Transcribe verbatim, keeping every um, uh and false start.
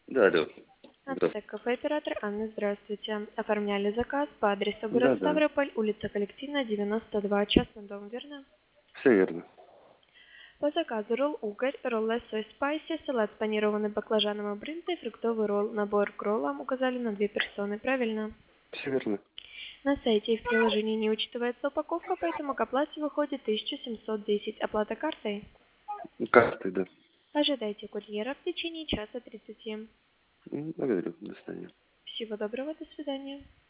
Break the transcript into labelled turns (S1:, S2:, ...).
S1: Да, алло.
S2: Антек
S1: Здравствуйте.
S2: кафе оператор Анна, здравствуйте. Оформляли заказ по адресу город
S1: Да, да.
S2: Ставрополь, улица Коллективная, девяносто два, частный дом, верно?
S1: Все верно.
S2: По заказу ролл угорь, роллы сой спайси, салат с панированным баклажаном и брынзой, фруктовый ролл. Набор к роллам указали на две персоны, правильно?
S1: Все верно.
S2: На сайте и в приложении не учитывается упаковка, поэтому к оплате выходит тысяча семьсот десять. Оплата картой.
S1: Ну, карты, да.
S2: Ожидайте курьера в течение часа тридцати.
S1: М, Благодарю. До свидания.
S2: Всего доброго, до свидания.